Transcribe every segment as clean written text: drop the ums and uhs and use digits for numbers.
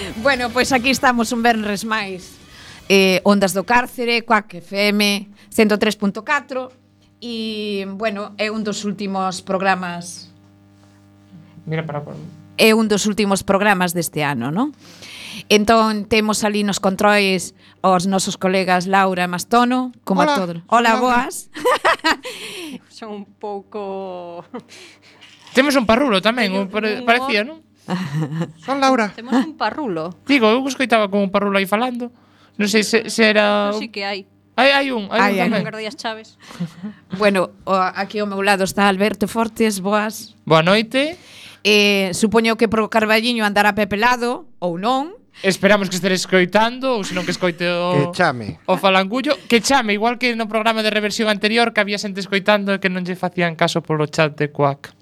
Bueno, pois aquí estamos un venres máis. Ondas do Cárcere, Quack FM 103.4 e, bueno, é un dos últimos programas. Mira para por... É un dos últimos programas deste ano, non? Entón, temos ali nos controis os nosos colegas Laura e Mastono, como Hola, a todos. Hola, Laura. boas. Son un pouco... Temos un parrulo tamén, Teño un parecía, non? Son Laura. Temos un parrulo. Digo, eu escoitaba como un parrulo aí falando. Non sei se era... Non, sí que hai. Hai un Hai, tamén. Non guardei as chaves. Bueno, aquí ao meu lado está Alberto Fortes, boas. Boa noite. Supoño que pro Carballiño andará pepelado, ou non. Esperamos que estedes escoitando, ou senón que escoite Que chame. o falangullo. Que chame, igual que no programa de reversión anterior, que había xente escoitando e que non lle facían caso polo chat de Quack.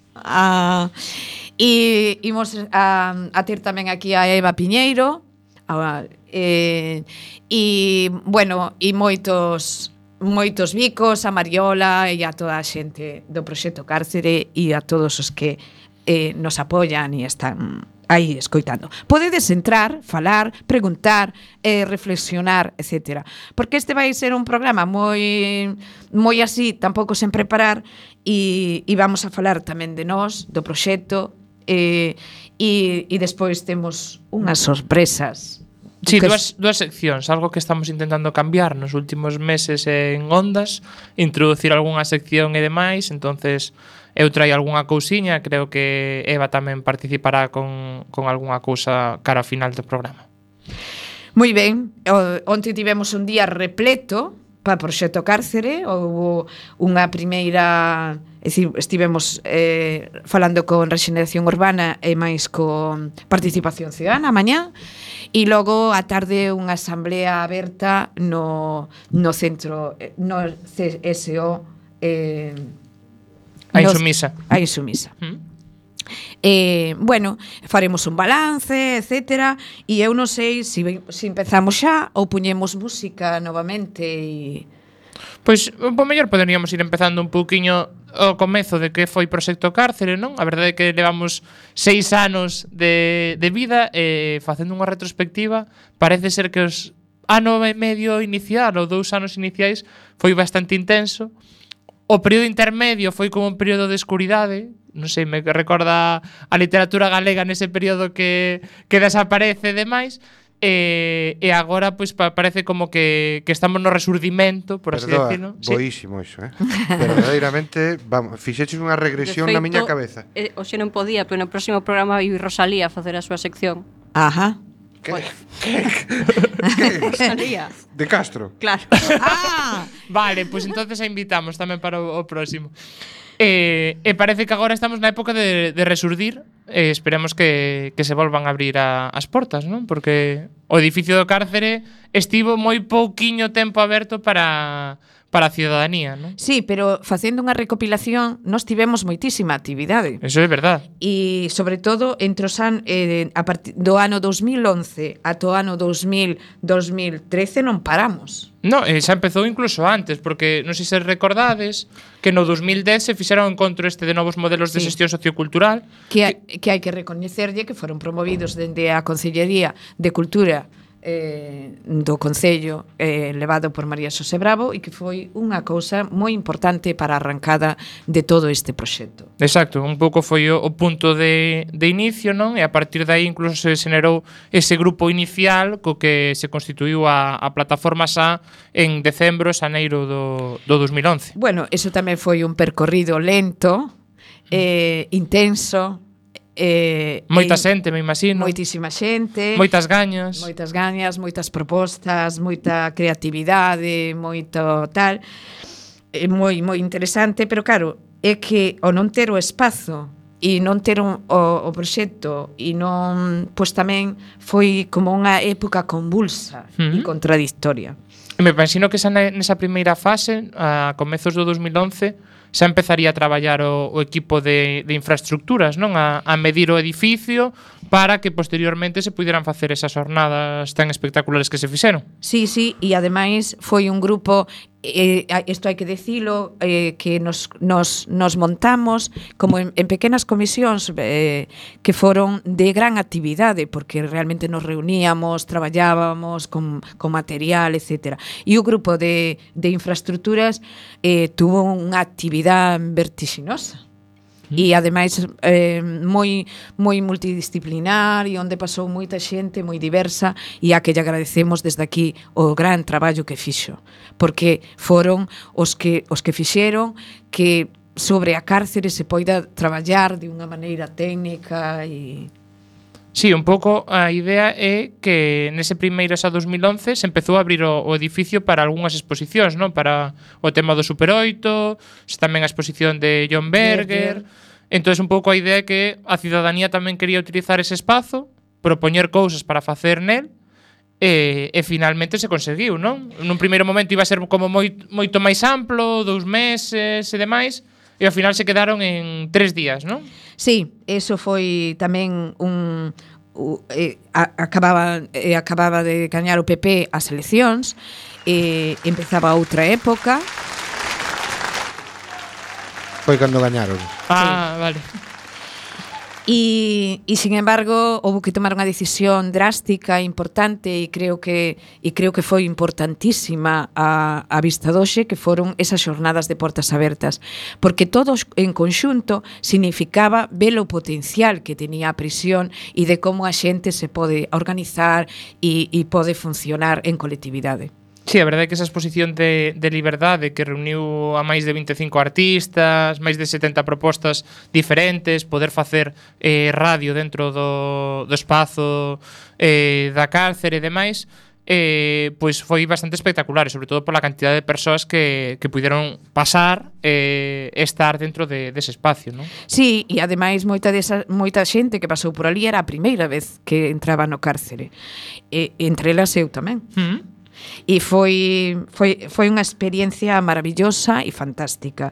E imos a ter tamén aquí a Eva Piñeiro. Bueno, e moitos bicos, a Mariola e a toda a xente do Proxecto Cárcere e a todos os que nos apoian e están aí escoitando. Podedes entrar, falar, preguntar, reflexionar, etc. Porque este vai ser un programa moi así, tampouco sen preparar, e vamos a falar tamén de nós, do proxecto, e despois temos unhas sorpresas. Sí, Que dúas seccións, algo que estamos intentando cambiar nos últimos meses en Ondas, introducir algunha sección e demais, entonces eu traio algunha cousiña, creo que Eva tamén participará con algunha cousa cara ao final do programa. Moi ben, onte tivemos un día repleto para o Proxecto Cárcere, houve unha primeira, é dicir, estivemos falando con Rexeneración Urbana e máis con Participación Ciudadana mañá, e logo a tarde unha asamblea aberta no centro, no CSO, A Insumisa. A Insumisa. Bueno, faremos un balance, etcétera, e eu non sei se empezamos xa ou puñemos música novamente e... Pois, po mellor poderíamos ir empezando un pouquiño ao comezo de que foi Proxecto Cárcere, non? A verdade é que levamos 6 anos de vida e facendo unha retrospectiva parece ser que os ano e medio inicial ou 2 anos iniciais foi bastante intenso. O período intermedio foi como un período de escuridade, non sei, me recorda a literatura galega nese período que desaparece e demais, e agora pois parece como que estamos no resurdimento, por así decirlo. Boísimo iso, verdadeiramente, vamos, fixeches unha regresión na miña cabeza. Hoxe non podía, pero no próximo programa vai Rosalía a facer a súa sección. Ajá. Que? Rosalía. De Castro. Claro. Vale, pois entonces a invitamos tamén para o próximo. E parece que agora estamos na época de resurdir. Esperemos que se volvan a abrir as portas, non? Porque o edificio do Cárcere estivo moi pouquiño tempo aberto para a ciudadanía, non? Sí, pero facendo unha recopilación nós tivemos moitísima actividade. Eso é verdade. E, sobre todo, entre os a partir do ano 2011 ata o ano 2013 non paramos. No, xa empezou incluso antes, porque non sei se recordades que no 2010 se fixera o encontro este de novos modelos de xestión sociocultural Que hai que recoñecerlle que foron promovidos dende a Consellería de Cultura do Concello, levado por María Xosé Bravo, e que foi unha cousa moi importante para a arrancada de todo este proxecto. Exacto, un pouco foi o punto de inicio, non? E a partir de aí incluso se xenerou ese grupo inicial co que se constituiu a plataforma SA en decembro, xaneiro do 2011. Bueno, eso tamén foi un percorrido lento, intenso, moita xente, me imagino. Moitísima xente. Moitas gañas. Moitas propostas, moita creatividade, moito tal. Moi interesante, pero claro, é que o non ter o espazo e non ter o proxecto e non, pois tamén foi como unha época convulsa e contradictoria. Me imagino que nesa primeira fase, a comezos do 2011, xa empezaría a traballar o equipo de infraestructuras, non? A medir o edificio para que posteriormente se pudieran facer esas jornadas tan espectaculares que se fixeron. Sí, e ademais foi un grupo isto hai que dicilo, que nos montamos como en pequenas comisións que foron de gran actividade, porque realmente nos reuníamos, traballábamos con material, etc. E o grupo de infraestructuras tuvo unha actividade vertixinosa. E ademais moi multidisciplinar, e onde pasou moita xente moi diversa, e a que lle agradecemos desde aquí o gran traballo que fixo, porque foron os que fixeron que sobre a cárcere se poida traballar de unha maneira técnica e... Sí, un pouco a idea é que nese primeiro xa 2011 se empezou a abrir o edificio para algunhas exposicións, non? Para o tema do Super 8, tamén a exposición de John Berger. Entón, un pouco a idea é que a cidadanía tamén quería utilizar ese espazo, propoñer cousas para facer nel, e finalmente se conseguiu, non? Nun primeiro momento iba a ser como moito máis amplo, 2 meses e demais, e ao final se quedaron en 3 días, non? Sí, eso foi tamén acababa de gañar o PP as eleccións, empezaba outra época. Foi cando gañaron. Ah, sí. Vale. E sin embargo, houve que tomar unha decisión drástica e importante, e creo que foi importantísima a vista doxe, que foron esas xornadas de portas abertas, porque todos en conxunto significaba ver o potencial que tenía a prisión e de como a xente se pode organizar e pode funcionar en colectividade. Sí, a verdade é que esa exposición de liberdade que reuniu a máis de 25 artistas, máis de 70 propostas diferentes, poder facer radio dentro do espazo da cárcere e demais, pois foi bastante espectacular, e sobre todo pola cantidad de persoas que puderon pasar e estar dentro dese espacio, non? Sí, e ademais moita xente que pasou por ali era a primeira vez que entraba no cárcere, entre elas eu tamén. E foi unha experiencia maravillosa e fantástica.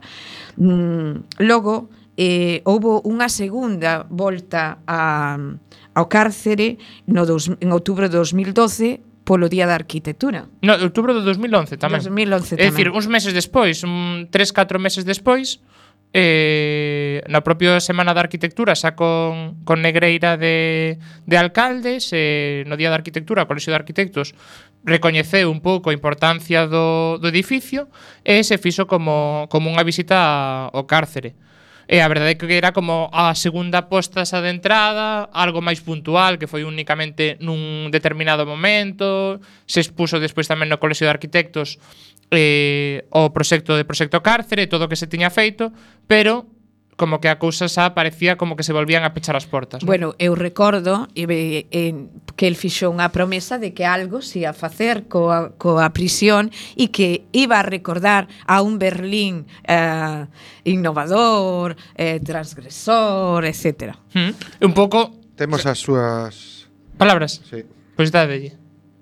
Logo, houve unha segunda volta ao cárcere en outubro de 2012 polo Día da Arquitectura. No, outubro de 2011 tamén. 2011 tamén. É dicir, uns meses despois, 3-4 meses despois, na propia Semana da Arquitectura xa con Negreira de alcaldes, no Día da Arquitectura o Colexio de Arquitectos recoñeceu un pouco a importancia do edificio e se fixo como unha visita ao cárcere. E a verdade é que era como a segunda posta xa de entrada, algo máis puntual, que foi únicamente nun determinado momento, se expuso despois tamén no Colexio de Arquitectos o proxecto cárcere, todo o que se tiña feito, pero como que a cousa xa parecía como que se volvían a pechar as portas, non? Bueno, eu recordo que el fixo unha promesa de que algo se ia facer coa prisión e que iba a recordar a un Berlín innovador, transgresor, etc. Un pouco... Temos as súas palabras? Sí. Pois dádelle.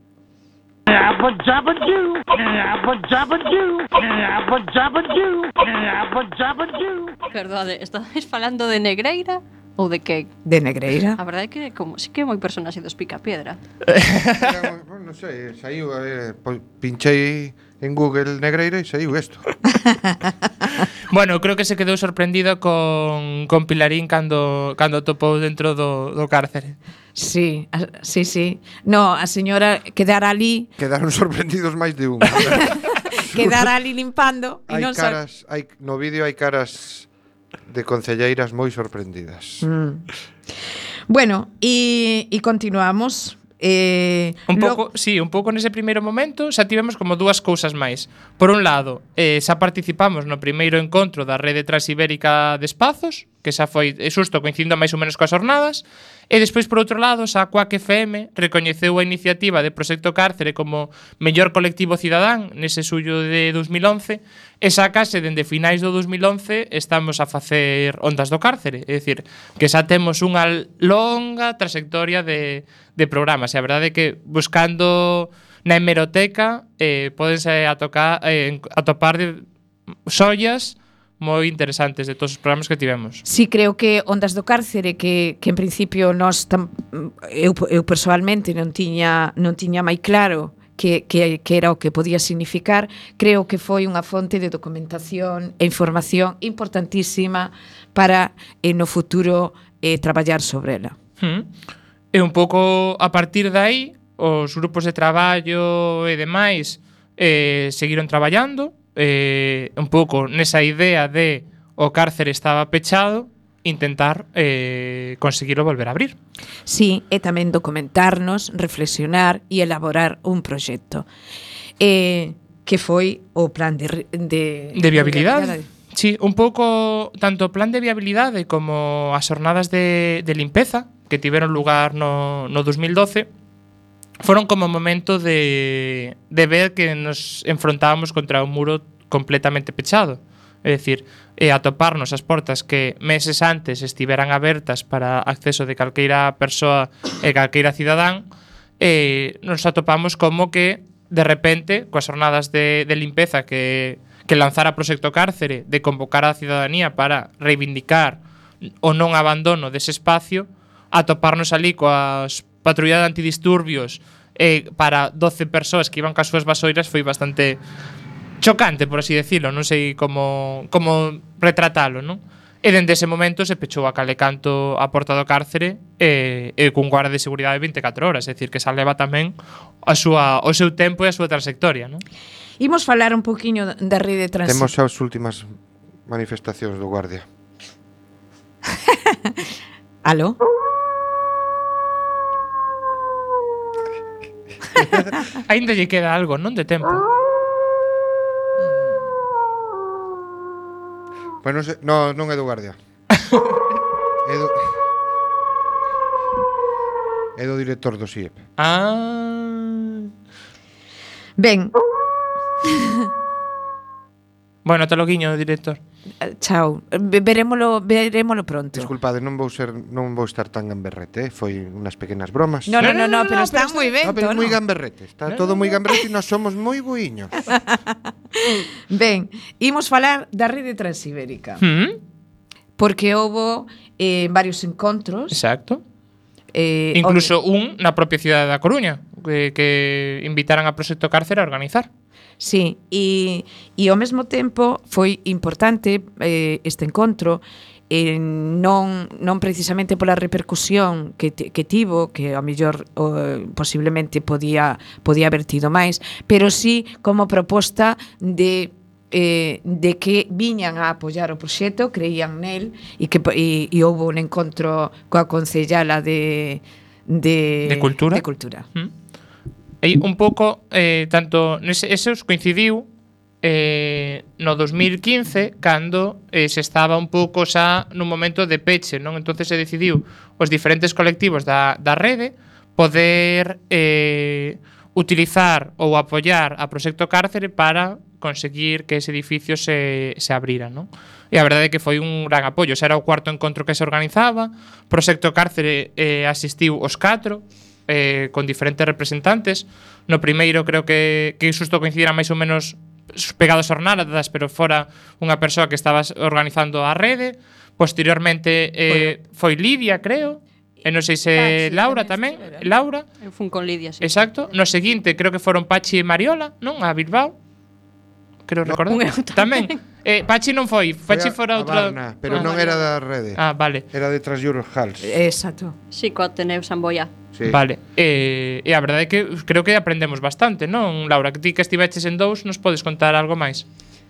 Perdade, estáis falando de Negreira ou de que? De Negreira. A verdade é que sí que é moi personaxe dos Picapiedra. Non sei, saiu, pinchei en Google Negreira e saiu isto. Bueno, creo que se quedou sorprendido con Pilarín cando topou dentro do cárcere. Sí. No, a señora quedara ali. Quedaron sorprendidos máis de un. Quedara ali limpando e non no vídeo hai caras de concelleiras moi sorprendidas. Bueno, e continuamos. Un pouco nese primeiro momento xa tivemos como dúas cousas máis. Por un lado, xa participamos no primeiro encontro da Rede Transibérica de Espazos, que xa foi xusto coincidindo máis ou menos coas jornadas, e despois, por outro lado, xa a Quack FM recoñeceu a iniciativa de Proxecto Cárcere como mellor colectivo cidadán nese xullo de 2011, e xa case dende finais do 2011 estamos a facer Ondas do Cárcere, é dicir, que xa temos unha longa trayectoria de programas, e a verdade é que buscando na hemeroteca pódense atopar de xollas moi interesantes de todos os programas que tivemos. Sí, creo que Ondas do Cárcere que en principio eu persoalmente non tiña moi claro que era o que podía significar, creo que foi unha fonte de documentación e información importantísima para no futuro traballar sobre ela. E un pouco a partir de aí, os grupos de traballo e demais seguiron traballando, un pouco nesa idea de o cárcere estaba pechado, intentar conseguirlo volver a abrir. Sí, e tamén documentarnos, reflexionar e elaborar un proxecto. Que foi o plan de viabilidade. Sí, un pouco tanto o plan de viabilidade como as jornadas de limpeza que tiveron lugar no 2012 foron como momento de ver que nos enfrontábamos contra un muro completamente pechado. É dicir, atoparnos as portas que meses antes estiveran abertas para acceso de calqueira persoa e calqueira cidadán, nos atopamos como que, de repente, coas jornadas de limpeza que lanzara o Proxecto Cárcere, de convocar a cidadanía para reivindicar o non abandono dese espacio, atoparnos ali coas patrullas de antidisturbios para 12 persoas que iban cas súas vasoiras foi bastante chocante, por así decirlo, non sei como retratalo, non? E dende ese momento se pechou a calecanto a porta do cárcere e cun guarda de seguridade 24 horas, é dicir, que xa leva tamén o seu tempo e a súa trayectoria, non? Imos falar un poquinho da rede trans. Temos as últimas manifestacións do Guardia. Aló? Ainda lle queda algo, non, de tempo. Bueno, non é do Guardia. É do director do SIEP. Ben. Bueno, ata loguiño, director. Chao. Verémolo pronto. Disculpade, non vou estar tan gamberrete, foi unas pequenas bromas. No, pero está moi ben. No, pero moi gamberrete, está todo moi gamberrete e nós somos moi buiños. Ben, imos falar da rede transibérica. Porque houbo varios encontros. Exacto. Incluso un na propia cidade da Coruña, que invitaran a Proxecto Cárcere a organizar. Sí, e ao mesmo tempo foi importante este encontro, non precisamente pola repercusión que tivo, que ao mellor posiblemente podía haber tido máis, pero sí como proposta de que viñan a apoiar o proxecto, creían nel e houve un encontro coa concellala de Cultura. E un pouco, tanto esos coincidiu no 2015 cando se estaba un pouco xa nun momento de peche, non? Entonces se decidiu os diferentes colectivos da rede poder utilizar ou apoiar a Proxecto Cárcere para conseguir que ese edificio se abrira, non? E a verdade é que foi un gran apoio. Xa era o cuarto encontro que se organizaba. Proxecto Cárcere asistiu os 4 con diferentes representantes. No primeiro creo que xusto coincidiran máis ou menos pegados a jornadas, pero fora unha persoa que estaba organizando a rede. Posteriormente foi Lidia, creo. E non sei se Laura tamén. Laura. Eu fun con Lidia, sí. Exacto. No seguinte creo que foron Pachi e Mariola, non? A Bilbao. Creo recordar. Tamén. Pachi non foi. Pachi fora outra. Barna, pero non era da rede. Vale. Era de Transeurope Halls. Exacto. Sí, co Ateneu Samboia. Sí. Vale. E a verdade é que creo que aprendemos bastante, non? Laura, que ti que estiveches en 2, nos podes contar algo máis?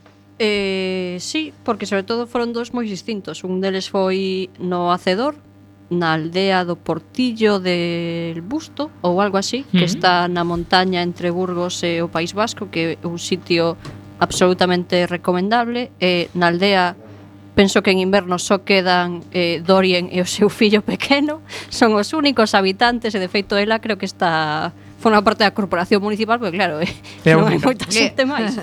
Sí, porque sobre todo foron dous moi distintos. Un deles foi no Hacedor, na aldea do Portillo del Busto ou algo así, que está na montaña entre Burgos e o País Vasco, que é un sitio absolutamente recomendable. Na aldea penso que en inverno só quedan Dorien e o seu fillo pequeno, son os únicos habitantes, e de feito ela creo que está forma parte da corporación municipal, porque claro, non hai moita xente máis.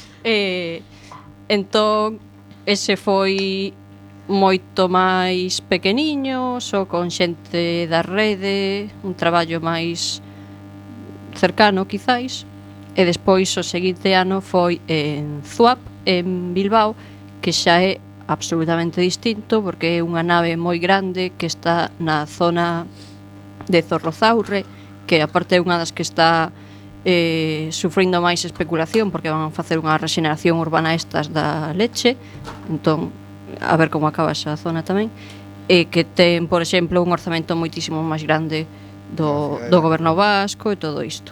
Entón ese foi moito máis pequeniño, só con xente da rede, un traballo máis cercano quizáis. E despois o seguinte ano foi en Zuap, en Bilbao, que xa é absolutamente distinto, porque é unha nave moi grande que está na zona de Zorrozaurre, que aparte é unha das que está sufrindo máis especulación porque van a facer unha rexeneración urbana estas da leche, entón a ver como acaba esa zona tamén, que ten, por exemplo, un orzamento moitísimo máis grande do goberno vasco e todo isto.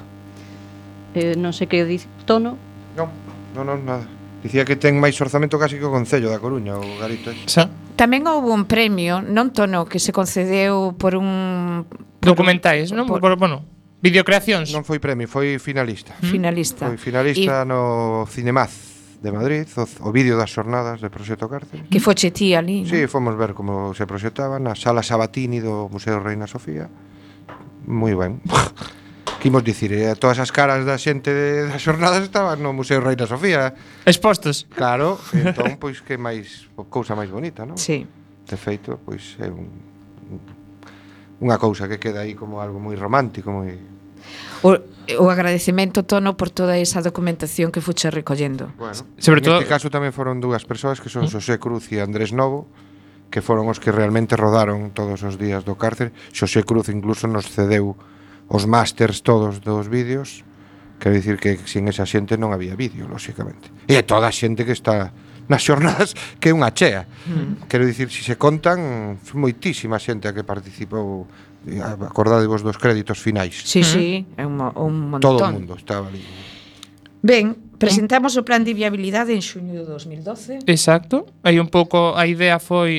Non sei que dice Tono. Non, nada. Dicía que ten máis orzamento casi que o Concello da Coruña, o Garito. Tamén houve un premio, non Tono, que se concedeu por un... Documentais, non? Bueno, videocreacións. Non foi premio, foi finalista. Finalista. Foi finalista no Cinemaz de Madrid, o vídeo das xornadas de Proxecto Cárcere. Que foche ti ali, Sí, fomos ver como se proxectaban na Sala Sabatini do Museo Reina Sofía. Moi ben. Que imos dicir, todas as caras da xente das xornadas estaban no Museo Reina Sofía. Expostos. Claro, entón, pois, que máis cousa máis bonita, non? Sí. De feito, pois, é unha cousa que queda aí como algo moi romántico, moi... O agradecemento, Tono, por toda esa documentación que fuche recollendo. Bueno, Sobre todo- neste caso tamén foron dúas persoas que son Xosé Cruz e Andrés Novo, que foron os que realmente rodaron todos os días do cárcere. Xosé Cruz incluso nos cedeu os másters todos dos vídeos. Quero dicir que sin esa xente non había vídeo, lóxicamente. E toda a xente que está nas xornadas, que é unha chea. Quero dicir, se se contan, moitísima xente a que participou. Acordadevos dos créditos finais. Sí, é un montón. Todo o mundo estaba ali. Ben, presentamos o plan de viabilidade en xuño de 2012. Exacto. Aí un pouco a idea foi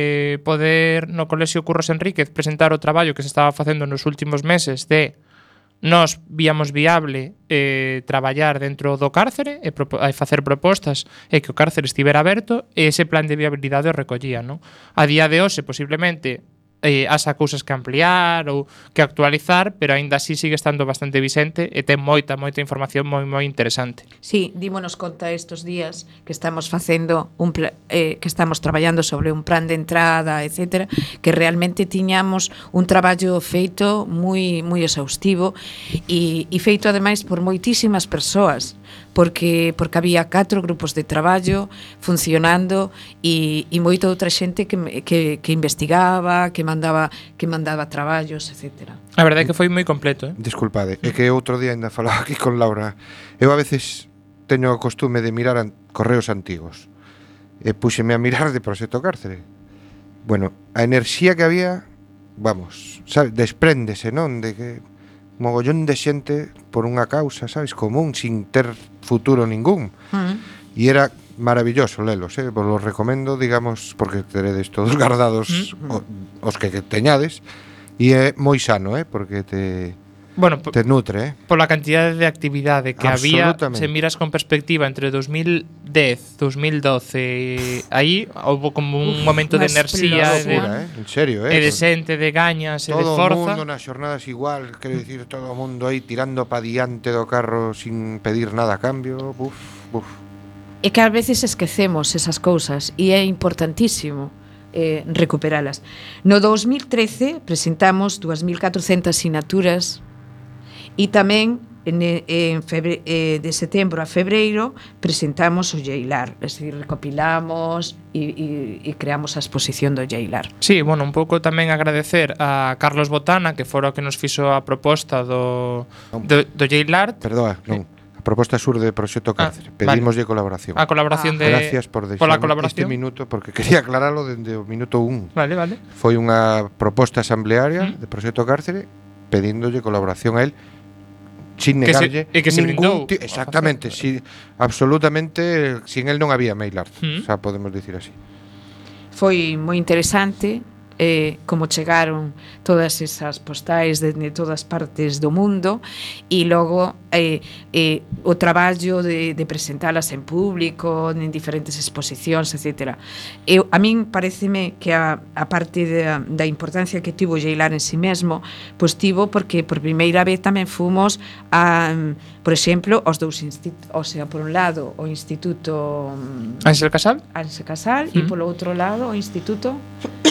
poder no Colexio Curros Enríquez presentar o traballo que se estaba facendo nos últimos meses de nós víamos viable traballar dentro do cárcere e facer propostas e que o cárcere estivera aberto e ese plan de viabilidade o recollía, non? A día de hoxe posiblemente haxa cousas que ampliar ou que actualizar, pero aínda así sigue estando bastante vixente e ten moita información moi interesante. Sí, dímonos conta estes días que estamos facendo que estamos traballando sobre un plan de entrada, etcétera, que realmente tiñamos un traballo feito moi exhaustivo e feito ademais por moitísimas persoas, porque había 4 grupos de traballo funcionando e moita outra xente que investigaba, que mandaba traballos, etcétera. A verdade é que foi moi completo, Disculpade, é que outro día ainda falaba aquí con Laura. Eu a veces teño o costume de mirar correos antigos e púxeme a mirar de Proxecto Cárcere. Bueno, a enerxía que había, vamos, sabe, despréndese, non? De que mogollón de xente por unha causa, sabes, común, sin ter futuro ningún. E era maravilloso lelos, vos los recomendo, digamos, porque teredes todos guardados os que teñades, e é moi sano, porque te nutre, Pola cantidade de actividade que había, Absolutamente. se miras con perspectiva entre 2010, 2012, aí houve como un momento de enerxía e locura, en serio, de xente, de gañas e de todo o forza. mundo nas xornadas igual, quero dicir, todo o mundo aí tirando pa diante do carro sin pedir nada a cambio. Buf. E que ás veces esquecemos esas cousas e é importantísimo recuperalas. No 2013 presentamos 2.400 sinaturas e tamén de setembro a febreiro presentamos o Lleilar, es decir, recopilamos e creamos a exposición do Lleilar. Sí, bueno, un pouco tamén agradecer a Carlos Botana, que fora o que nos fixo a proposta do Lleilar. Perdoa, non. A proposta sur de Proxecto Cárcere. Pedimoslle colaboración. A colaboración de Gracias por pola deixarme colaboración. este minuto, porque quería aclaralo dende o minuto 1. Vale. Foi unha proposta asamblearia de Proxecto Cárcere pedíndolle colaboración a él sin negarlle e que se brindou. Exactamente, absolutamente, sin él non había mail art, xa podemos dicir así. Foi moi interesante como chegaron todas esas postais de todas partes do mundo e logo o traballo de presentalas en público, en diferentes exposicións, etc. A min pareceme que a parte da importancia que tivo Lleilar en si mesmo, pois tivo porque por primeira vez tamén fomos por exemplo, aos dous institutos, o sea, por un lado o Instituto Ángel Casal e polo outro lado o Instituto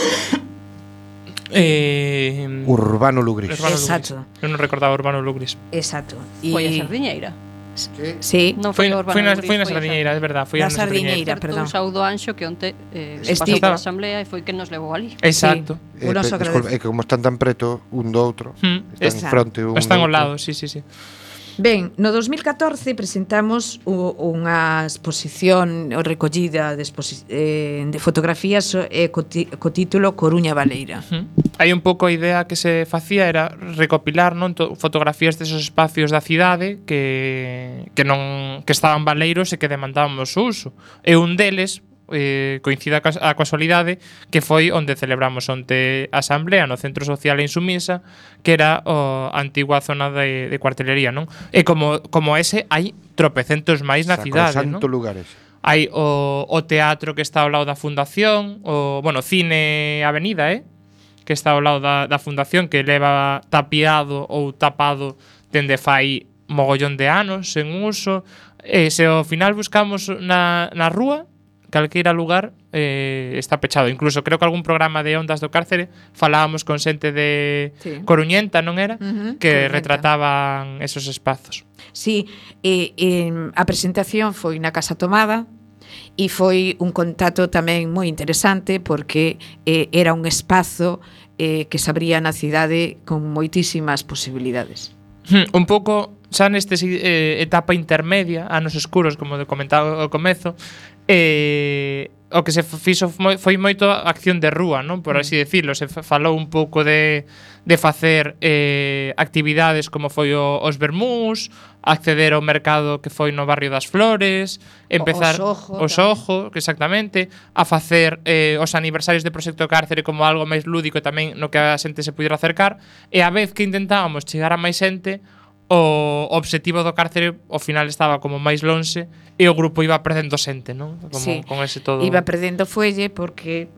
Urbano Lugris. Exacto. Eu non recordaba Urbano Lugris. Exacto. Foi a Sardiñeira. Sí. Non Foi foi a Urbano na Lugris, Sardiñeira, é verdad, foi Na na Sardiñeira. Sardiñeira, perdón. Saúdo Anxo que onte Estivo. pasou pola asamblea e foi que nos levou ali. Exacto. Disculpa, é que como están tan preto un do outro, están Está- fronte un Están do ao lado, outro. sí. Ben, no 2014 presentamos unha exposición o recollida de fotografías co título Coruña Baleira. Hai un pouco a idea que se facía era recopilar, non, fotografías desos espacios da cidade que estaban baleiros e que demandaban o seu uso. E un deles coincida a casualidade que foi onde celebramos onte a asamblea no Centro Social en Sumisa, que era a antigua zona de cuartelería, non? E como ese hai tropecentos máis na cidade, non? Sacrosanto lugares. Hai o teatro que está ao lado da fundación, Cine Avenida, que está ao lado da fundación, que leva tapiado ou tapado dende fai mogollón de anos en uso. Se ao final buscamos na rúa, calqueira lugar está pechado. Incluso creo que algún programa de Ondas do Cárcere falábamos con xente de Coruñenta, non era? Que Coruñenta retrataban esos espazos. Sí, a presentación foi na Casa Tomada e foi un contacto tamén moi interesante porque era un espazo que se abría na cidade con moitísimas posibilidades. Un pouco xa neste etapa intermedia, anos escuros, como comentaba ao comezo, o que se fixo foi moito acción de rúa, non? Por así decirlo, se falou un pouco de facer actividades como foi os vermús, acceder ao mercado que foi no barrio das Flores, empezar os Ojo, exactamente, a facer os aniversarios de Proxecto Cárcere como algo máis lúdico tamén no que a xente se pudera acercar, e a vez que intentábamos chegar a máis xente, o obxectivo do cárcere ao final estaba como máis lonxe e o grupo iba perdendo xente, non? Como, sí, con ese todo. Iba perdendo fuelle porque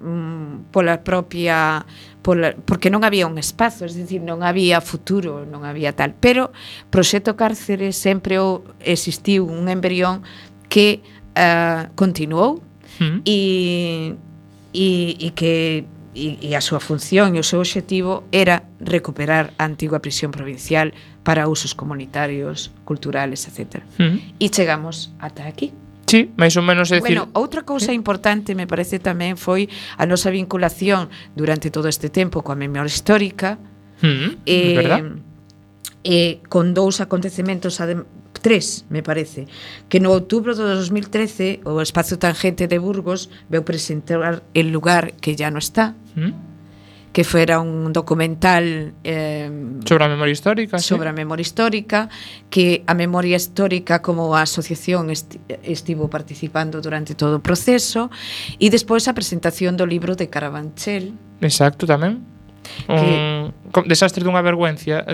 porque non había un espazo, es dicir, non había futuro, non había tal. Pero Proxecto Cárcere sempre existiu un embrión que continuou e que e a súa función e o seu obxectivo era recuperar a antigua prisión provincial para usos comunitarios, culturales, etc. E chegamos ata aquí. Sí, máis ou menos, é dicir... Bueno, outra cousa importante me parece tamén foi a nosa vinculación durante todo este tempo coa memoria histórica, verdad? Con dous acontecementos, tres, me parece, que no outubro de 2013 o Espacio Tangente de Burgos veu presentar El lugar que ya no está, que fuera un documental sobre a memoria histórica, sobre a memoria histórica, que a memoria histórica como a asociación estivo participando durante todo o proceso, e despois a presentación do libro de Carabanchel. Exacto, tamén. Desastre dunha vergüenza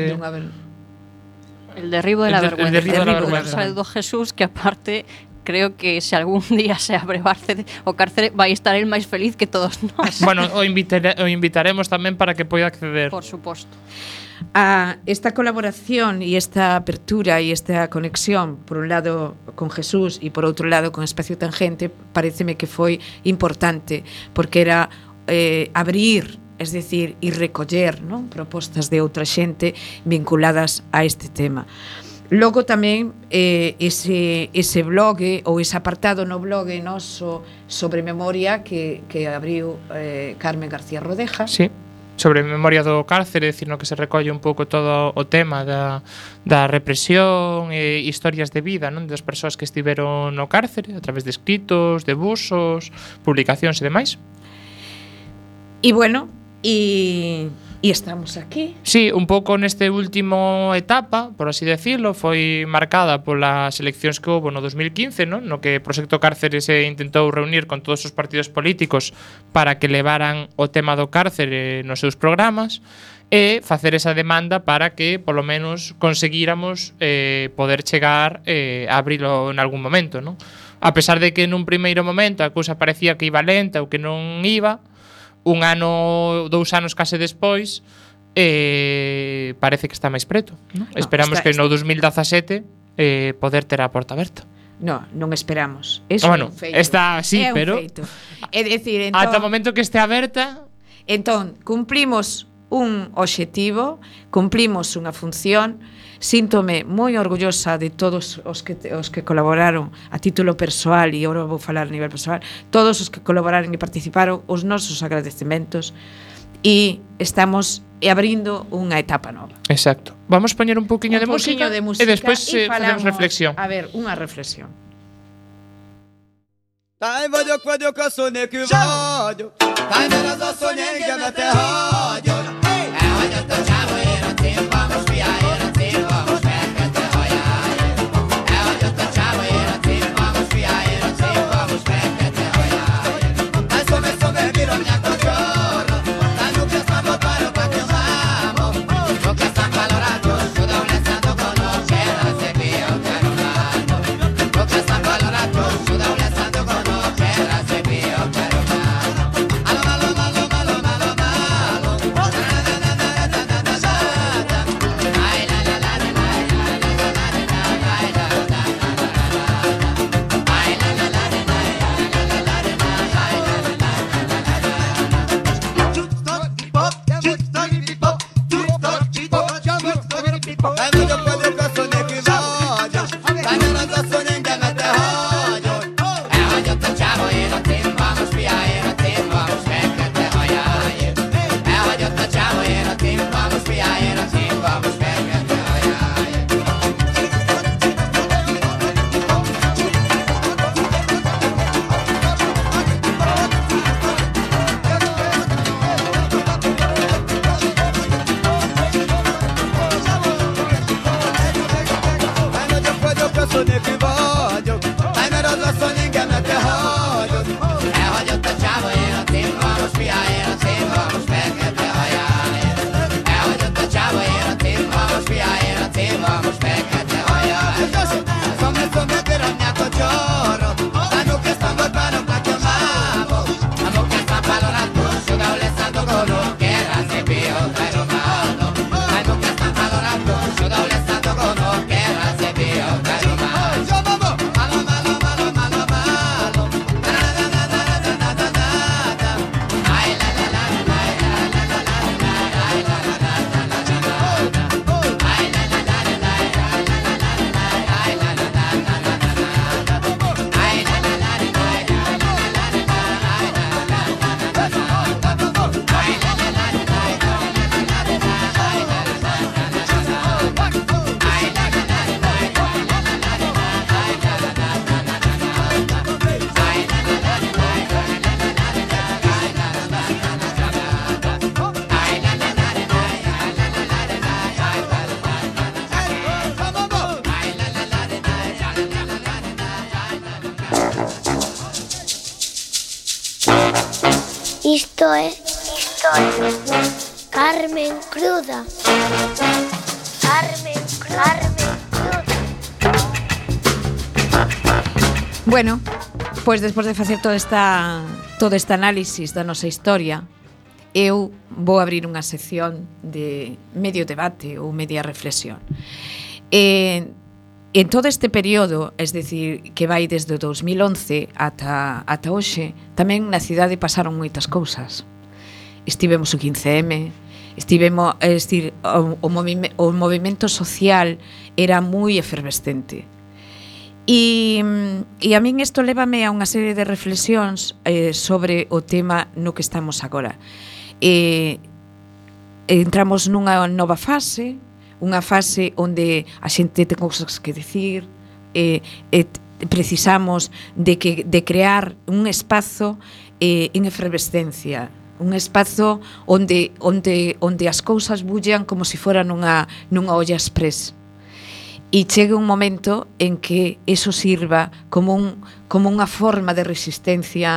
El derribo de la vergüenza. El derribo de la vergüenza. Saludo Jesús, que aparte creo que se algún día se abre o cárcere vai estar el máis feliz que todos nós. Bueno, o invitaremos tamén para que poida acceder. Por suposto. Esta colaboración e esta apertura e esta conexión, por un lado con Jesús e por outro lado con Espacio Tangente, pareceme que foi importante, porque era abrir, es decir, e recoller, non, propostas de outra xente vinculadas a este tema. Logo tamén ese blog ou ese apartado no blog noso sobre memoria que abriu Carmen García Rodeja. Sí, sobre memoria do cárcere, decir, no que se recolle un pouco todo o tema da represión e historias de vida, non, das persoas que estiveron no cárcere a través de escritos, de busos, publicacións e demais. E bueno, e estamos aquí. Sí, un pouco neste último etapa, por así decirlo, foi marcada polas eleccións que houve no 2015, non? No que Proxecto Cárcere se intentou reunir con todos os partidos políticos para que levaran o tema do cárcere nos seus programas e facer esa demanda para que, polo menos, conseguíramos poder chegar a abrilo en algún momento, non? A pesar de que nun primeiro momento a cousa parecía que iba lenta ou que non iba, un ano, 2 anos case despois, parece que está máis preto, non? Esperamos que no 2017 poder ter a porta aberta. Non esperamos. É bueno, un feito. Está así, pero é dicir, entón, ata o momento que este aberta, entón cumplimos un obxectivo, cumplimos unha función. Síntome moi orgullosa de todos os que colaboraron a título persoal, e agora vou falar a nivel persoal, todos os que colaboraron e participaron, os nosos agradecementos, e estamos e abrindo unha etapa nova. Exacto. Vamos poñer un pouquiño de Pouquiño música e despois facemos reflexión. A ver, unha reflexión. Táj vagyok a szonélkül vagyok. Táj, mert az asszony engemet elhagyja. Elhagyott a csávó, ér a célba, most fiáér a célba, most fekete hajáért. Elhagyott a csávó, ér a célba, most fiáér a célba, most fekete hajáért. Táj, szome, bíromják a csarra. Táj, no que están paparo pa que amamos. No que están valorados, toda un estando con los que la se vio cargando. No que están valorados, toda un estando con los que la se vio cargando. Malo, malo, malo, malo, malo, malo. Isto é Carmen Cruda. Carmen Cruda. Bueno, pois despois de facer todo este análisis da nosa historia, eu vou abrir unha sección de medio debate ou media reflexión. En todo este período, es decir, que vai desde o 2011 ata hoxe, tamén na cidade pasaron moitas cousas. Estivemos o 15M, o movimento social era moi efervescente. E a min isto lévame a unha serie de reflexións sobre o tema no que estamos agora. Entramos nunha nova fase, unha fase onde a xente ten cousas que dicir, precisamos de crear un espazo en efervescencia, un espazo onde as cousas bullan como se fora nunha olla express. E chega un momento en que eso sirva como unha forma de resistencia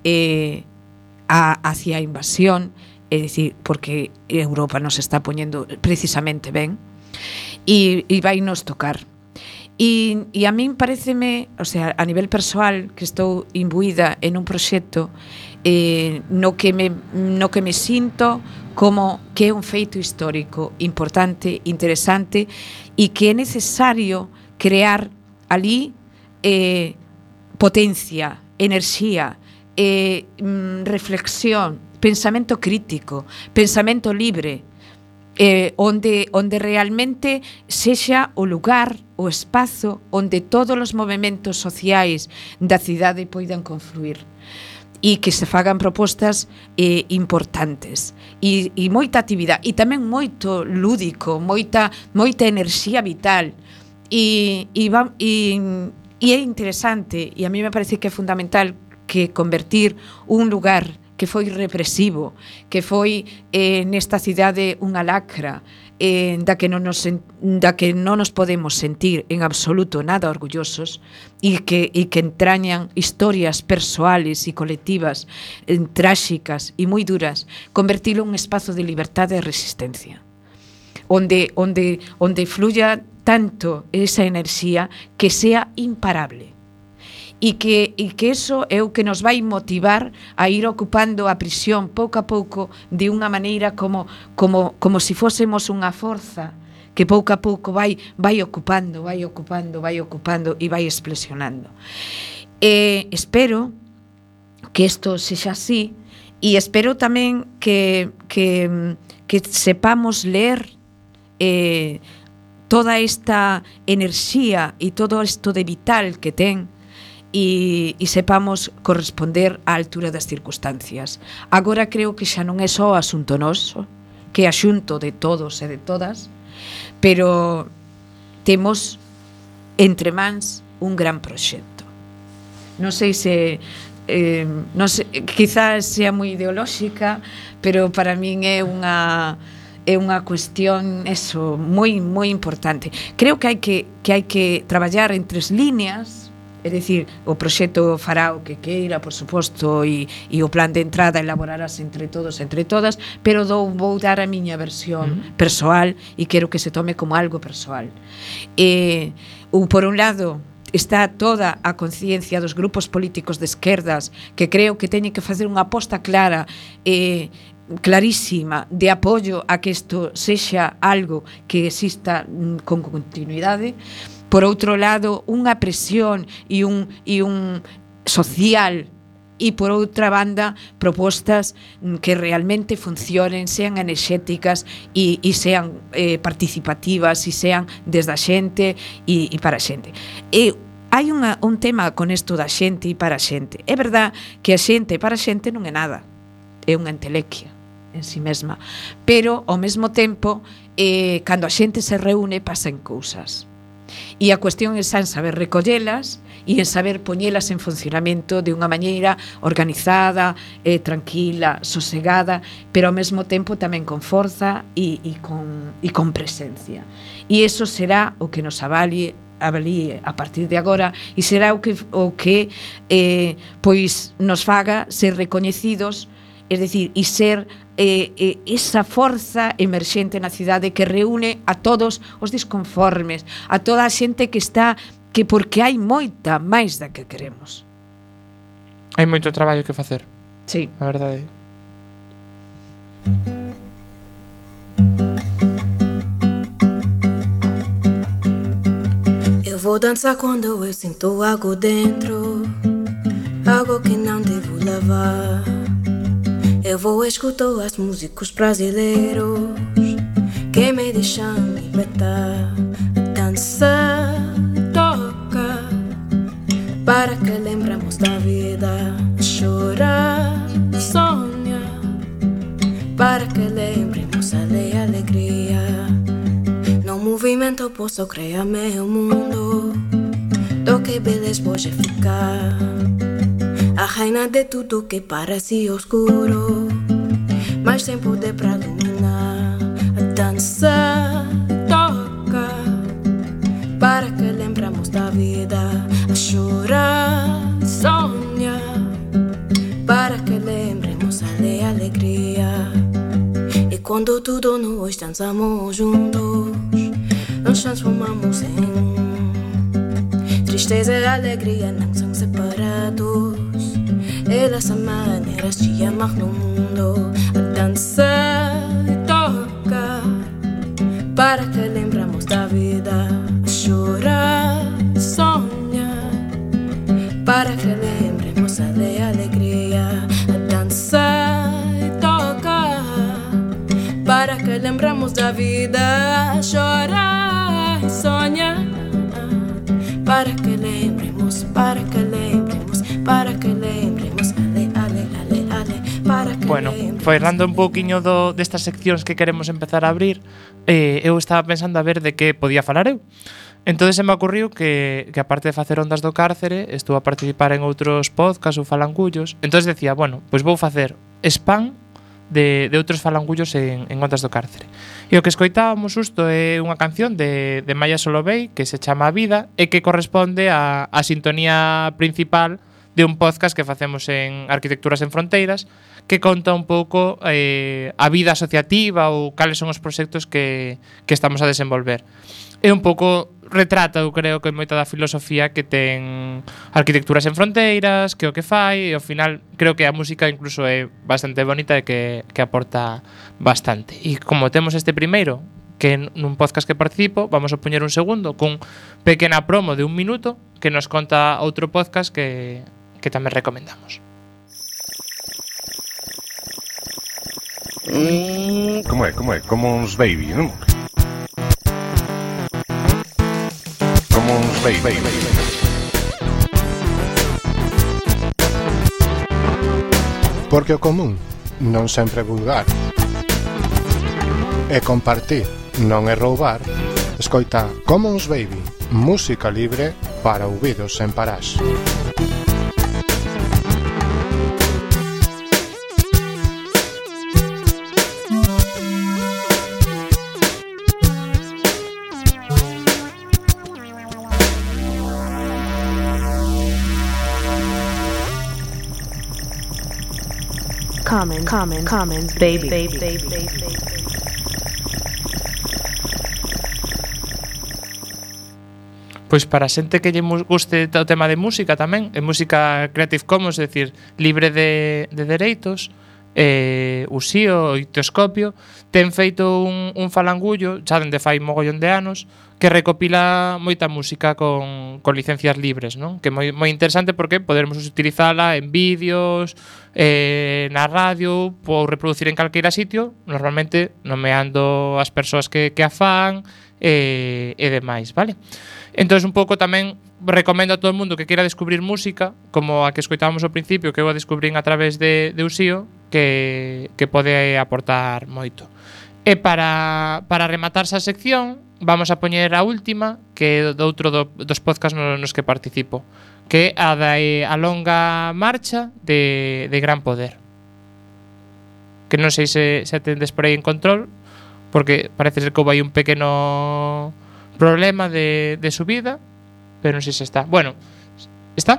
hacia a invasión, é dicir, porque Europa nos está poñendo precisamente ben, e vai nos tocar. E a min pareceme, o sea, a nivel persoal, que estou imbuída en un proxecto no que me sinto como que é un feito histórico importante, interesante, e que é necesario crear ali potencia, enerxía, reflexión, pensamento crítico, pensamento libre, onde realmente sexa o lugar, o espazo onde todos os movementos sociais da cidade poidan confluir. e que se fagan propostas importantes e moita actividade e tamén moito lúdico, moita enerxía vital e é interesante e a mí me parece que é fundamental que convertir un lugar que foi represivo, que foi nesta cidade unha lacra, da que non nos podemos sentir en absoluto nada orgullosos e que entrañan historias persoales e colectivas tráxicas e moi duras, convertilo en un espazo de liberdade e resistencia onde fluya tanto esa enerxía que sea imparable e que eso é o que nos vai motivar a ir ocupando a prisión pouco a pouco de unha maneira como se fósemos unha forza que pouco a pouco vai ocupando e vai explosionando. Espero que isto sexa así e espero tamén que sepamos ler toda esta enerxía e todo isto de vital que ten e sepamos corresponder á altura das circunstancias. Agora creo que xa non é só asunto noso, que é asunto de todos e de todas, pero temos entre mans un gran proxecto. Non sei se quizás sea moi ideolóxica, pero para min é unha cuestión eso moi importante. Creo que hai que traballar en 3 líneas. É dicir, o proxecto fará o que queira, por suposto, e o plan de entrada elaborarás entre todos, entre todas, pero vou dar a miña versión persoal e quero que se tome como algo persoal. Por un lado, está toda a conciencia dos grupos políticos de esquerdas que creo que teñen que facer unha aposta clara clarísima de apoio a que isto sexa algo que exista con continuidade. Por outro lado, unha presión e un social e por outra banda propostas que realmente funcionen, sean enerxéticas e sean participativas e sean desde a xente e para a xente. Hai un tema con isto da xente e para a xente. É verdad que a xente para a xente non é nada, é unha entelequia en si mesma, pero ao mesmo tempo cando a xente se reúne pasan cousas. E a cuestión é en saber recollelas e en saber poñelas en funcionamento de unha maneira organizada, tranquila, sosegada, pero ao mesmo tempo tamén con forza e con presencia. E iso será o que nos avalie a partir de agora e será o que pois nos faga ser recoñecidos, es decir, e ser esa forza emerxente na cidade que reúne a todos os disconformes, a toda a xente que está, que porque hai moita máis da que queremos. Hai moito traballo que facer. Sí. A verdade. Eu vou dançar quando eu sinto algo dentro, algo que não devo levar. Eu vou escutar os músicos brasileiros que me deixam libertar. Dança, toca, para que lembramos da vida. Chorar, sonha, para que lembremos a alegria. No movimento posso criar meu mundo, do que beleza pode ficar. A reina de tudo que parece oscuro, mas tem poder pra iluminar. Dança, toca, para que lembramos da vida. A chorar, sonha, para que lembremos a alegria. E quando tudo nós dançamos juntos, nos transformamos em tristeza e alegria, não são separados. É dessa maneira de amar no mundo. A dançar e toca, para que lembramos da vida. A chorar, sonha, para que lembremos a alegria. A dançar e toca, para que lembramos da vida. A chorar e sonha, para que lembremos, para que lembremos, para que lembremos a Bueno, falando un pouquiño destas seccións que queremos empezar a abrir, eu estaba pensando a ver de que podía falar eu. Entón se me ocurriu que aparte de facer Ondas do Cárcere, estou a participar en outros podcasts ou falangullos. Entón decía, bueno, pois vou facer spam de outros falangullos en Ondas do Cárcere. E o que escoitábamos justo é unha canción de Maya Solovey que se chama Vida e que corresponde á sintonía principal de un podcast que facemos en Arquitecturas en Fronteiras, que conta un pouco a vida asociativa ou cales son os proxectos que estamos a desenvolver. É un pouco retrata, eu creo que moita da filosofía que ten Arquitecturas en Fronteiras, que o que fai, e ao final creo que a música incluso é bastante bonita e que aporta bastante. E como temos este primeiro, que nun podcast que participo, vamos a poñer un segundo cun pequena promo de 1 minuto que nos conta outro podcast que tamén recomendamos. Como é? Como uns baby, non? Como uns baby. Porque o común non sempre é vulgar. E compartir non é roubar. Escoita Commons Baby, música libre para ouvidos sen parás. Commons, baby. Pois para a xente que lle guste o tema de música tamén, é música Creative Commons, é dicir, libre de dereitos, Uxío, o Ictoscopio, ten feito un falangullo, xa dende fai mogollón de anos, que recopila moita música con licencias libres, non? Que é moi interesante porque poderemos utilizala en vídeos, na radio, ou reproducir en calqueira sitio, normalmente nomeando as persoas que a fan e demais, vale? Entón, un pouco tamén recomendo a todo o mundo que queira descubrir música, como a que escoitábamos ao principio, que eu a descubrín a través de Uxío, que pode aportar moito. E para rematarse a sección, vamos a poñer a última, que é outro dos podcasts nos que participo, que é a da A longa marcha de Gran Poder. Que non sei se atendes por aí en control, porque parece ser que houve aí un pequeno problema de subida, pero non sei se está. Bueno, está?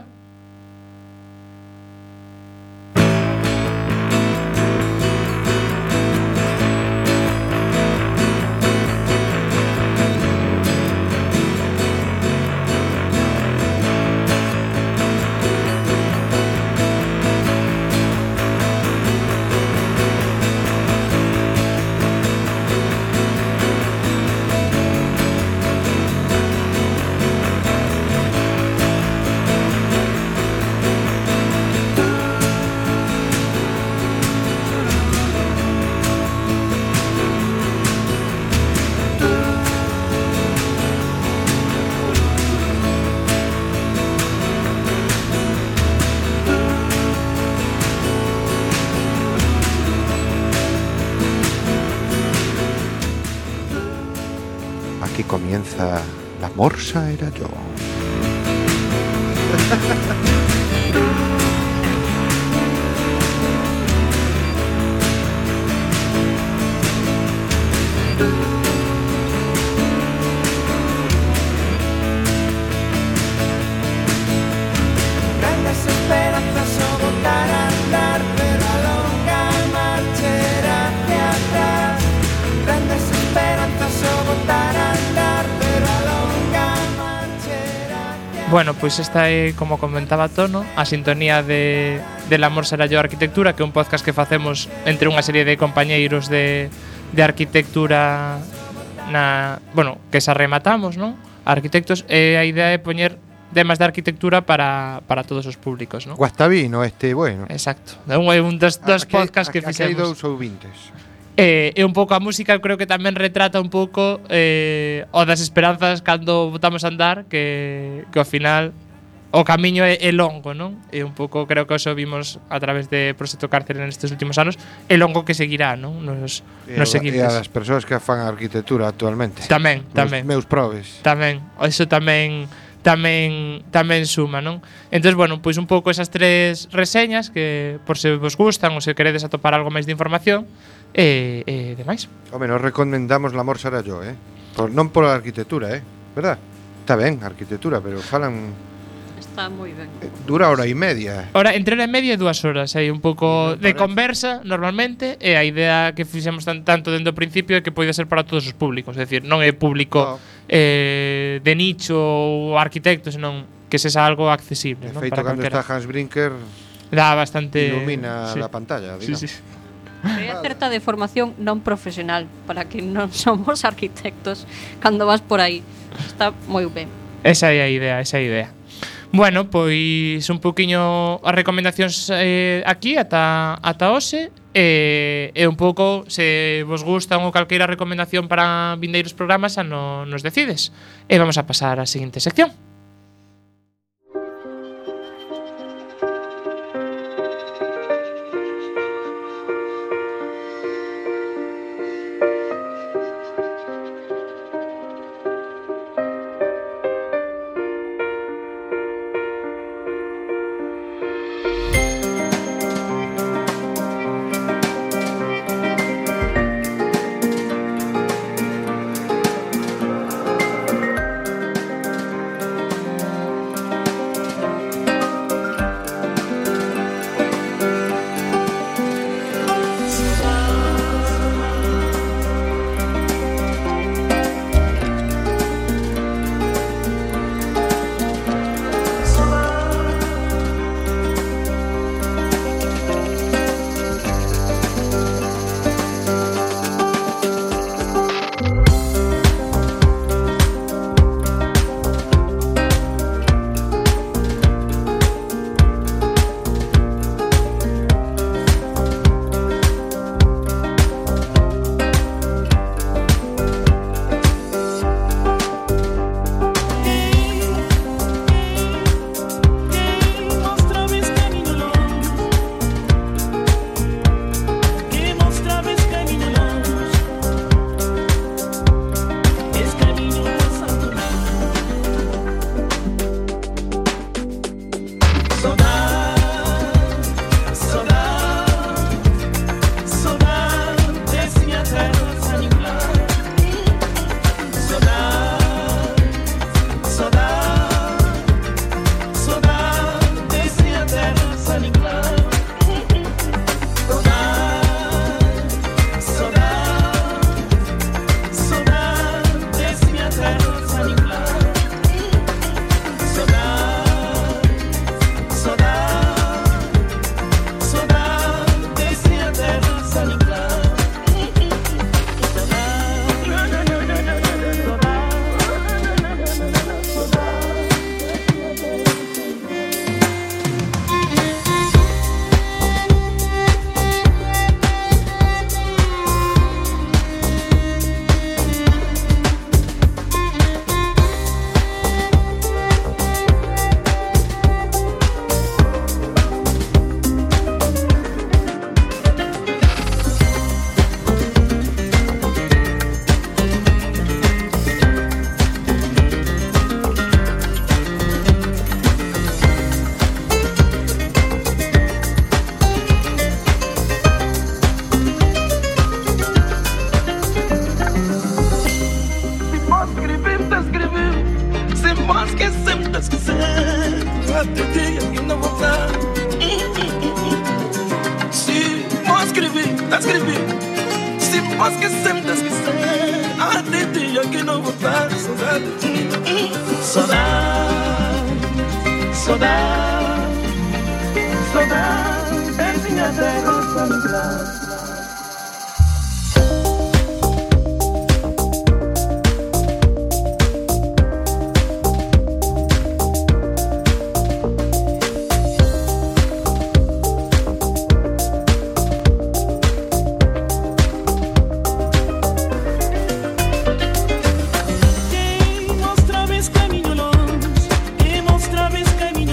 Aquí comienza La Morsa era yo. Grandes esperanzas o botar a andar, pero a longa marcha era hacia atrás. Grandes esperanzas o botar a andar, pero a longa marcha era hacia atrás. Bueno, pois esta é, como comentaba Tono, a sintonía de La Morsa era yo Arquitectura, que é un podcast que facemos entre unha serie de compañeiros de arquitectura que se rematamos, non? Arquitectos, e a idea é poñer temas de arquitectura para todos os públicos, non? Guastavino bueno. Exacto. É un dos podcasts que fixemos. Aquí hai dous ouvintes. E un pouco a música eu creo que tamén retrata un pouco o das esperanzas cando botamos a andar, que ao final o camiño é longo, non? E un pouco creo que eso vimos a través de Proxecto Cárcere nestes últimos anos, é longo que seguirá, non? Nos seguintes. E as persoas que fan a arquitectura actualmente. Tamén. Meus probes. Tamén, eso tamén suma, non? Entón, bueno, pois un pouco esas tres reseñas que por se vos gustan ou se queredes atopar algo máis de información e demais. Home, nos recomendamos l'amor Saralló, non pola arquitectura, verdad? Está ben, arquitectura, pero falan... Está moi ben. Dura hora e media. Entre hora e media e 2 horas. Hai un pouco de conversa, normalmente, e a idea que fixemos tanto dentro do principio é que poida ser para todos os públicos. É dicir, non é público de nicho ou arquitecto, senón que sexa algo accesible. De feito, cando está Hans Brinker, dá bastante... ilumina a pantalla, digamos. Sí. Hai certa de formación non profesional para que non somos arquitectos cando vas por aí. Está moi ben. Esa é a idea. Bueno, pois un pouquiño as recomendacións aquí ata hoxe e un pouco se vos gustan ou calqueira recomendación para vindeiros programas xa nos decides. E vamos a pasar á seguinte sección. Mostra vez caminho longe, e mostra vez caminho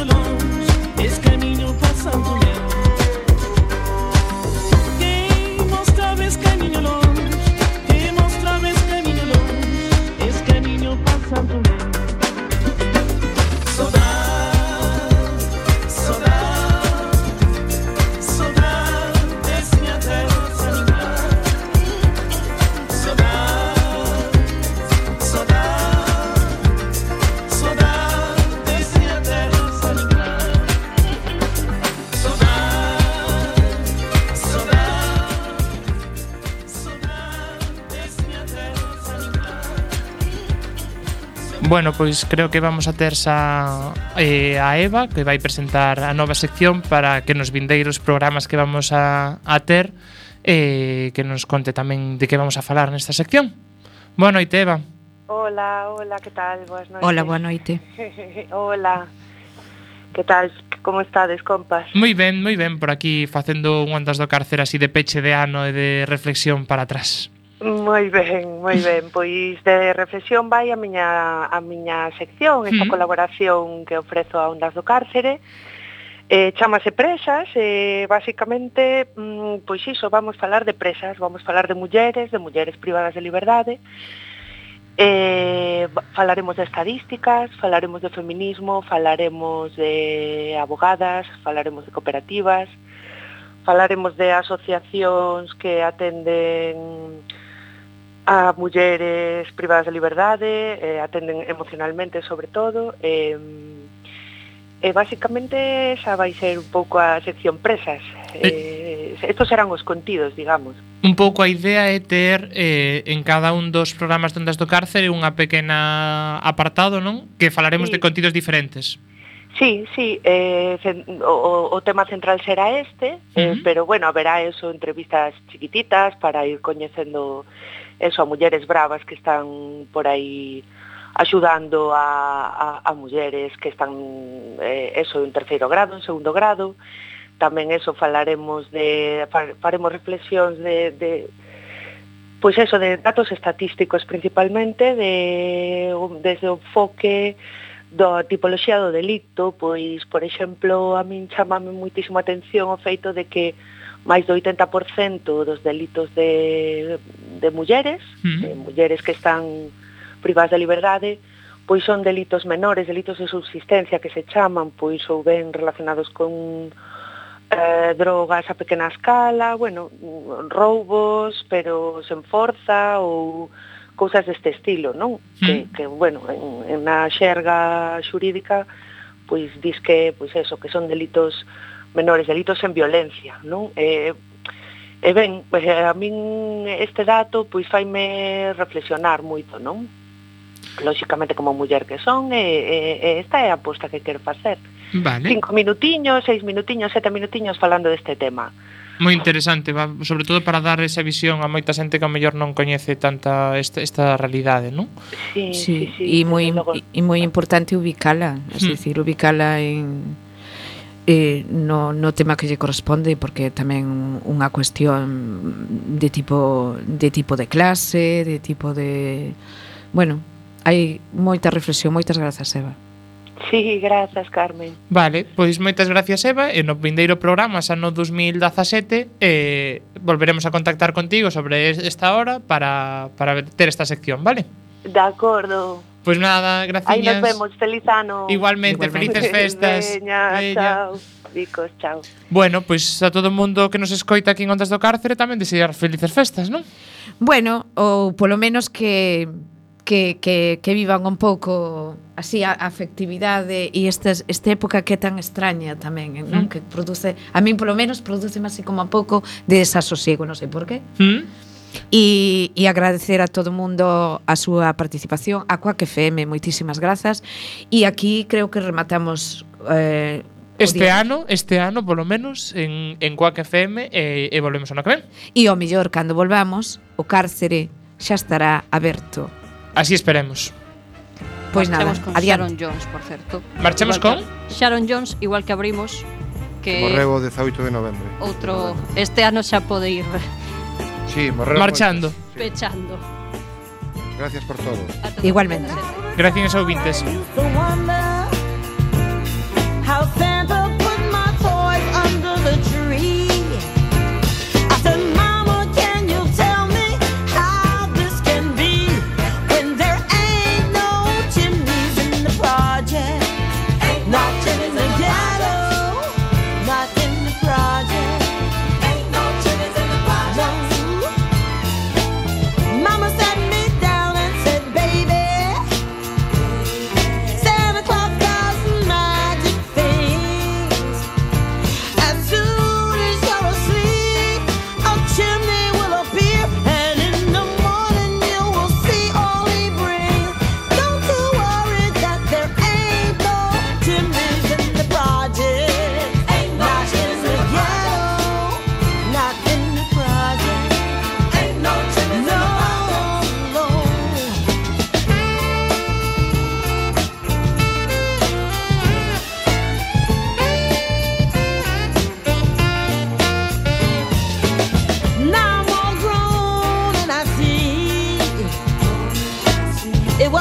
Bueno, pois creo que vamos a ter a Eva, que vai presentar a nova sección para que nos vindeiros programas que vamos a ter que nos conte tamén de que vamos a falar nesta sección. Boa noite, Eva. Hola, que tal? Boas noites. Hola, boa noite. Hola. Que tal? Como estades, compas? Moi ben, por aquí facendo un Ondas do Cárcere así de peche de ano e de reflexión para atrás. Moi ben. Pois de reflexión vai a miña sección, esta colaboración que ofrezo a Ondas do Cárcere. Chámase Presas, basicamente, pois iso, vamos falar de presas, vamos falar de mulleres privadas de liberdade. Falaremos de estadísticas, falaremos de feminismo, falaremos de abogadas, falaremos de cooperativas, falaremos de asociacións que atenden a mulleres privadas de liberdade, atenden emocionalmente sobre todo, basicamente esa vai ser un pouco a sección Presas. Estos serán os contidos, digamos. Un pouco a idea é ter en cada un dos programas de Ondas do Cárcere unha pequena apartado, non? Que falaremos de contidos diferentes. Sí, o tema central será este, pero bueno, haberá eso, entrevistas chiquititas para ir coñecendo eso, a mulleres bravas que están por aí axudando a mulleres que están eso en terceiro grado, en segundo grado. Tamén eso faremos reflexións de pois eso, de datos estatísticos principalmente, desde o enfoque da tipoloxía do delito. Pois, por exemplo, a min chamame moitísimo a atención o feito de que máis do 80% dos delitos de mulleres, mulleres que están privadas de liberdade, pois son delitos menores, delitos de subsistencia que se chaman, pois ou ben relacionados con drogas a pequena escala, bueno, roubos, pero sen forza ou cousas deste estilo, non? Que bueno, na xerga xurídica, pois dis que, pois eso, que son delitos menores, delitos sen violencia, non? E ben, a min este dato pois faime reflexionar moito, non? Lóxicamente como muller que son, esta é a aposta que quero facer. Vale. 5 minutiños, 6 minutiños, 7 minutiños falando deste tema. Moi interesante, sobre todo para dar esa visión a moita xente que ao mellor non coñece tanta esta realidade, non? Sí. E moi importante ubicala, es dicir, ubicala en no tema que lle corresponde, porque tamén unha cuestión de tipo de clase, de tipo de... Bueno, hai moita reflexión. Moitas grazas, Eva. Sí, grazas, Carmen. Vale, pois moitas gracias, Eva. E no vindeiro programa, xa no 2017, volveremos a contactar contigo sobre esta hora para ter esta sección, vale? De acordo. Pois nada, gracias. Aí nos vemos, feliz ano. Igualmente. Felices festas. Veña, chao. Bicos, chao. Bueno, pois a todo o mundo que nos escoita aquí en Ondas do Cárcere tamén desear felices festas, non? Bueno, ou polo menos que vivan un pouco así a afectividade e esta época que é tan extraña tamén, non? Que produce, a min polo menos produce así como un pouco de desasosiego, non sei por qué. E agradecer a todo o mundo a súa participación, a Quack FM, moitísimas grazas. E aquí creo que rematamos este ano, polo menos, en Quack FM e volvemos ano que ven. E ao mellor, cando volvamos, o cárcere xa estará aberto. Así esperemos. Pois nada, con adiante. Sharon Jones, por certo. Marchemos con Sharon Jones, igual que abrimos, que morreu o 18 de novembro. Outro, este ano xa pode ir sí, morreu marchando, pechando. Gracias por todo. Igualmente. Gracias, ouvintes. How Santa put my toys under the tree. I said, Mama, can you tell me how this can be when there ain't no chimneys in the project? Ain't no chimneys in the ghetto, not in the project. Ain't no chimneys in the project. Mama sat me down and said, baby, Santa Claus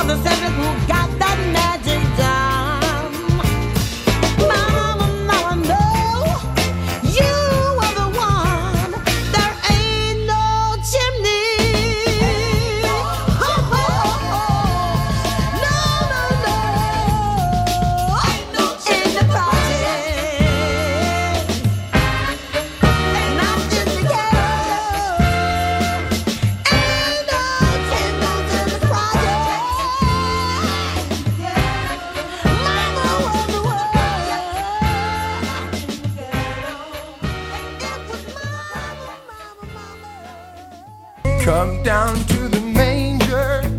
the same.